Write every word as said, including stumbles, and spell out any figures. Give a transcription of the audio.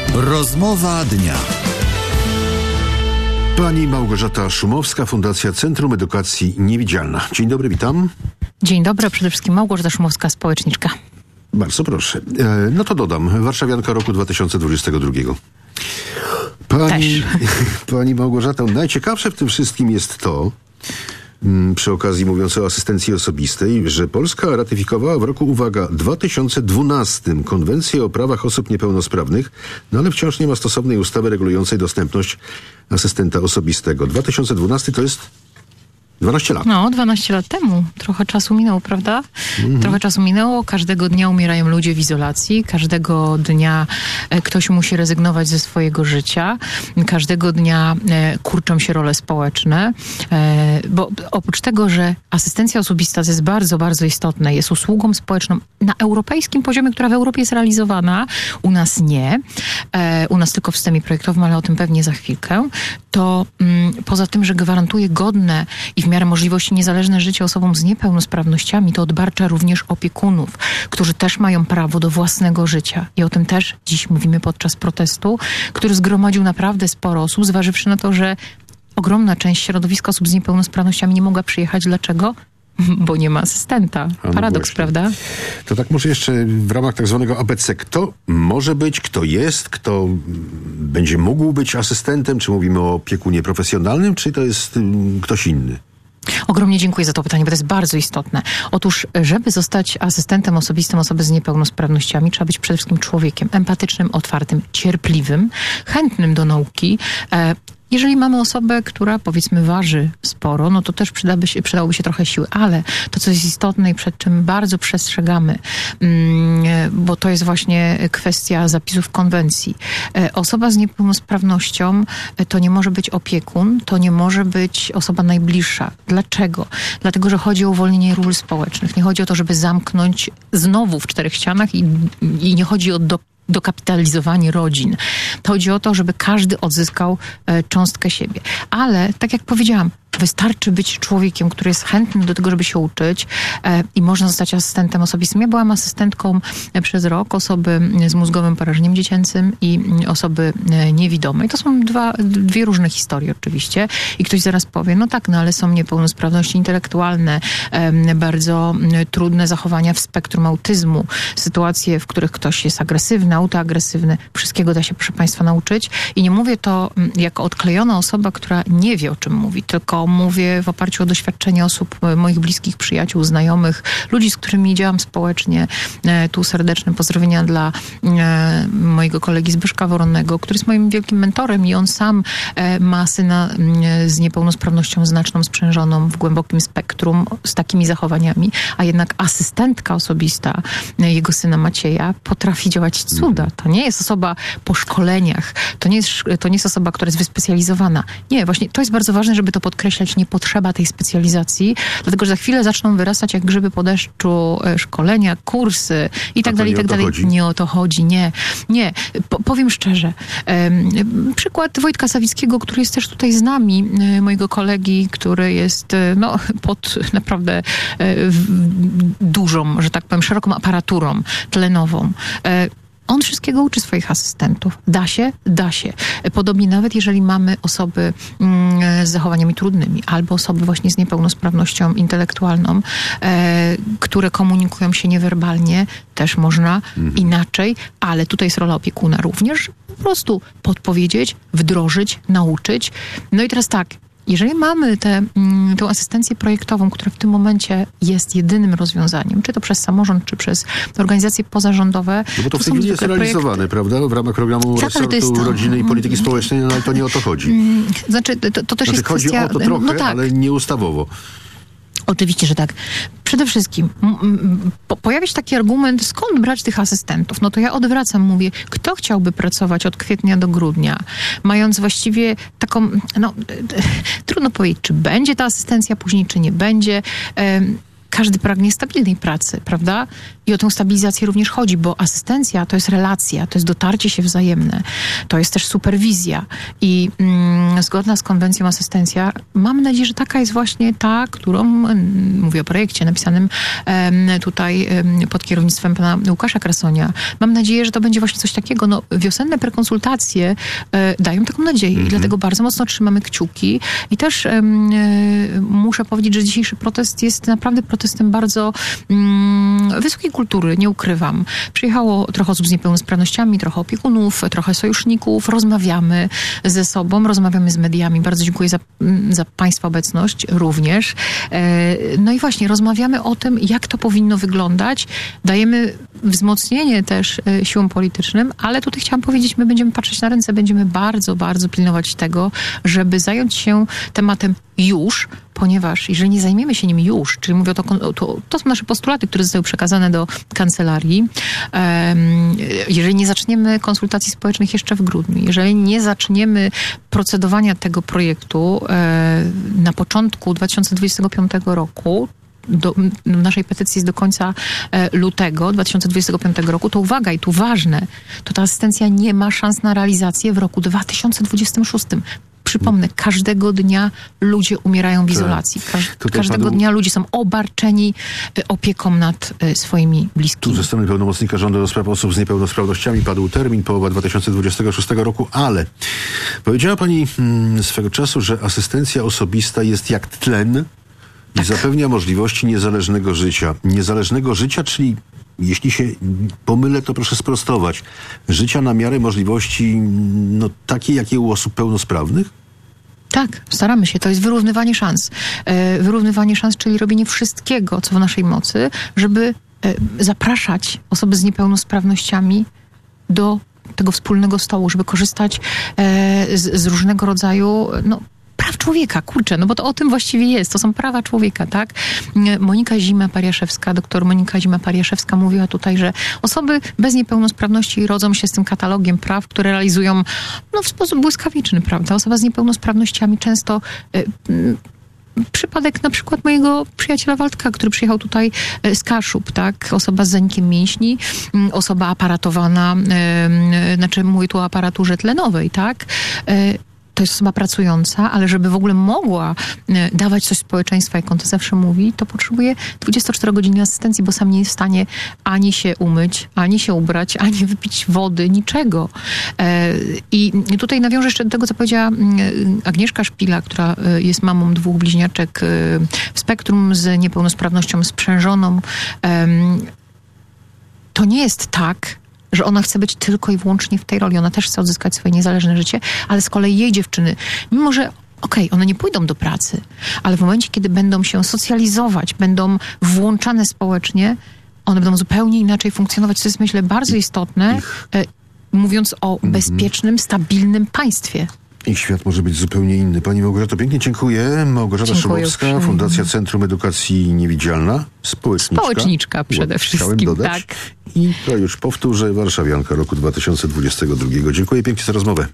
Rozmowa dnia. Pani Małgorzata Szumowska, Fundacja Centrum Edukacji Niewidzialna. Dzień dobry, witam. Dzień dobry, przede wszystkim Małgorzata Szumowska, społeczniczka. Bardzo proszę. E, no to dodam, warszawianka roku dwa tysiące dwudziestego drugiego. Pani, pani Małgorzata, najciekawsze w tym wszystkim jest to, przy okazji mówiąc o asystencji osobistej, że Polska ratyfikowała w roku, uwaga, dwa tysiące dwunastym konwencję o prawach osób niepełnosprawnych, no ale wciąż nie ma stosownej ustawy regulującej dostępność asystenta osobistego. dwa tysiące dwunasty to jest dwanaście lat. No, dwanaście lat temu. Trochę czasu minęło, prawda? Mhm. Trochę czasu minęło. Każdego dnia umierają ludzie w izolacji. Każdego dnia e, ktoś musi rezygnować ze swojego życia. Każdego dnia e, kurczą się role społeczne. E, bo oprócz tego, że asystencja osobista to jest bardzo, bardzo istotne, jest usługą społeczną na europejskim poziomie, która w Europie jest realizowana, u nas nie. E, u nas tylko w systemie projektowym, ale o tym pewnie za chwilkę. To mm, poza tym, że gwarantuje godne i w w miarę możliwości niezależne życie osobom z niepełnosprawnościami, to odbarcza również opiekunów, którzy też mają prawo do własnego życia. I o tym też dziś mówimy podczas protestu, który zgromadził naprawdę sporo osób, zważywszy na to, że ogromna część środowiska osób z niepełnosprawnościami nie mogła przyjechać. Dlaczego? Bo nie ma asystenta. No Paradoks, właśnie. prawda? To tak może jeszcze w ramach tak zwanego A B C. Kto może być, kto jest, kto będzie mógł być asystentem? Czy mówimy o opiekunie profesjonalnym, czy to jest um, ktoś inny? Ogromnie dziękuję za to pytanie, bo to jest bardzo istotne. Otóż, żeby zostać asystentem osobistym osoby z niepełnosprawnościami, trzeba być przede wszystkim człowiekiem empatycznym, otwartym, cierpliwym, chętnym do nauki. E, Jeżeli mamy osobę, która powiedzmy waży sporo, no to też przydałoby się, przydałoby się trochę siły, ale to, co jest istotne i przed czym bardzo przestrzegamy, bo to jest właśnie kwestia zapisów konwencji. Osoba z niepełnosprawnością to nie może być opiekun, to nie może być osoba najbliższa. Dlaczego? Dlatego, że chodzi o uwolnienie ról społecznych. Nie chodzi o to, żeby zamknąć znowu w czterech ścianach i, i nie chodzi o do dokapitalizowanie rodzin. Chodzi o to, żeby każdy odzyskał e, cząstkę siebie. Ale, tak jak powiedziałam, wystarczy być człowiekiem, który jest chętny do tego, żeby się uczyć e, i można zostać asystentem osobistym. Ja byłam asystentką e, przez rok osoby z mózgowym porażeniem dziecięcym i osoby e, niewidomej. To są dwa, dwie różne historie oczywiście. I ktoś zaraz powie, no tak, no ale są niepełnosprawności intelektualne, e, bardzo e, trudne zachowania w spektrum autyzmu, sytuacje, w których ktoś jest agresywny, autoagresywny. Wszystkiego da się, proszę Państwa, nauczyć. I nie mówię to m, jako odklejona osoba, która nie wie, o czym mówi, tylko mówię w oparciu o doświadczenie osób, moich bliskich, przyjaciół, znajomych, ludzi, z którymi działam społecznie. Tu serdeczne pozdrowienia dla e, mojego kolegi Zbyszka Woronnego, który jest moim wielkim mentorem i on sam e, ma syna e, z niepełnosprawnością znaczną, sprzężoną w głębokim spektrum, z takimi zachowaniami, a jednak asystentka osobista e, jego syna Macieja potrafi działać cuda. To nie jest osoba po szkoleniach, to nie jest, to nie jest osoba, która jest wyspecjalizowana. Nie, właśnie to jest bardzo ważne, żeby to podkreślać. Nie potrzeba tej specjalizacji, dlatego, że za chwilę zaczną wyrastać jak grzyby po deszczu szkolenia, kursy i tak dalej, i tak dalej. Nie o to chodzi, nie. Nie. Po, powiem szczerze. Um, przykład Wojtka Sawickiego, który jest też tutaj z nami, mojego kolegi, który jest no, pod naprawdę dużą, że tak powiem, szeroką aparaturą tlenową. On wszystkiego uczy swoich asystentów. Da się? Da się. Podobnie nawet jeżeli mamy osoby mm, z zachowaniami trudnymi albo osoby właśnie z niepełnosprawnością intelektualną, e, które komunikują się niewerbalnie, też można mhm. inaczej, ale tutaj jest rola opiekuna również. Po prostu podpowiedzieć, wdrożyć, nauczyć. No i teraz tak, jeżeli mamy tę tę asystencję projektową, która w tym momencie jest jedynym rozwiązaniem, czy to przez samorząd, czy przez organizacje pozarządowe. No bo to, to w tej są chwili jest realizowane, projekty, prawda? W ramach programu tak, resortu to... rodziny i polityki społecznej, no ale to nie o to chodzi. Znaczy, to, to też znaczy, jest chodzi kwestia... o to trochę, no tak. ale nie ustawowo. Oczywiście, że tak. Przede wszystkim po, pojawia się taki argument, skąd brać tych asystentów? No to ja odwracam, mówię, kto chciałby pracować od kwietnia do grudnia, mając właściwie taką, no trudno powiedzieć, czy będzie ta asystencja później, czy nie będzie. każdy pragnie stabilnej pracy, prawda? I o tę stabilizację również chodzi, bo asystencja to jest relacja, to jest dotarcie się wzajemne, to jest też superwizja. I mm, zgodna z konwencją asystencja, mam nadzieję, że taka jest właśnie ta, którą, mm, mówię o projekcie napisanym em, tutaj em, pod kierownictwem pana Łukasza Krasonia. Mam nadzieję, że to będzie właśnie coś takiego. No, wiosenne prekonsultacje e, dają taką nadzieję mm-hmm. i dlatego bardzo mocno trzymamy kciuki. I też em, e, muszę powiedzieć, że dzisiejszy protest jest naprawdę protestem bardzo mm, wysokiej kultury, nie ukrywam. Przyjechało trochę osób z niepełnosprawnościami, trochę opiekunów, trochę sojuszników. Rozmawiamy ze sobą, rozmawiamy z mediami. Bardzo dziękuję za, za państwa obecność również. No i właśnie, rozmawiamy o tym, jak to powinno wyglądać. Dajemy wzmocnienie też siłom politycznym, ale tutaj chciałam powiedzieć, my będziemy patrzeć na ręce, będziemy bardzo, bardzo pilnować tego, żeby zająć się tematem już, ponieważ jeżeli nie zajmiemy się nim już, czyli mówię, to, to, to są nasze postulaty, które zostały przekazane do kancelarii, um, jeżeli nie zaczniemy konsultacji społecznych jeszcze w grudniu, jeżeli nie zaczniemy procedowania tego projektu e, na początku dwa tysiące dwudziestego piątego roku, do, naszej petycji jest do końca e, lutego dwa tysiące dwudziestego piątego roku, to uwaga, i tu ważne, to ta asystencja nie ma szans na realizację w roku dwa tysiące dwudziestym szóstym. Przypomnę, każdego dnia ludzie umierają w izolacji. Każ, każdego padł... dnia ludzie są obarczeni opieką nad swoimi bliskimi. Tu ze strony pełnomocnika rządu do spraw osób z niepełnosprawnościami padł termin połowa dwa tysiące dwudziestego szóstego roku, ale powiedziała pani hmm, swego czasu, że asystencja osobista jest jak tlen i zapewnia możliwości niezależnego życia. Niezależnego życia, czyli jeśli się pomylę, to proszę sprostować. Życia na miarę możliwości no, takie, jakie u osób pełnosprawnych? Tak, staramy się. To jest wyrównywanie szans. E, wyrównywanie szans, czyli robienie wszystkiego, co w naszej mocy, żeby e, zapraszać osoby z niepełnosprawnościami do tego wspólnego stołu, żeby korzystać e, z, z różnego rodzaju, no, praw człowieka, kurczę, no bo to o tym właściwie jest. To są prawa człowieka, tak? Monika Zima-Pariaszewska, doktor Monika Zima-Pariaszewska mówiła tutaj, że osoby bez niepełnosprawności rodzą się z tym katalogiem praw, które realizują no, w sposób błyskawiczny, prawda? Osoba z niepełnosprawnościami często... Y, y, Przypadek na przykład mojego przyjaciela Waldka, który przyjechał tutaj z Kaszub, tak? Osoba z zanikiem mięśni, osoba aparatowana, yy, znaczy mówię tu o aparaturze tlenowej, tak? Yy, To jest osoba pracująca, ale żeby w ogóle mogła dawać coś społeczeństwu, jak on to zawsze mówi, to potrzebuje dwudziestoczterogodzinnej asystencji, bo sam nie jest w stanie ani się umyć, ani się ubrać, ani wypić wody, niczego. I tutaj nawiążę jeszcze do tego, co powiedziała Agnieszka Szpila, która jest mamą dwóch bliźniaczek w spektrum z niepełnosprawnością sprzężoną. To nie jest tak, że ona chce być tylko i wyłącznie w tej roli. Ona też chce odzyskać swoje niezależne życie, ale z kolei jej dziewczyny, mimo że okej, okay, one nie pójdą do pracy, ale w momencie, kiedy będą się socjalizować, będą włączane społecznie, one będą zupełnie inaczej funkcjonować, co jest, myślę, bardzo istotne, e, mówiąc o bezpiecznym, stabilnym państwie. Ich świat może być zupełnie inny. Pani Małgorzato, pięknie dziękuję. Małgorzata Dziękuję Szumowska, uprzejmie. Fundacja Centrum Edukacji Niewidzialna. Społeczniczka. Społeczniczka przede wszystkim, Chciałem dodać. tak. I to już powtórzę, warszawianka roku dwa tysiące dwudziestego drugiego. Dziękuję pięknie za rozmowę.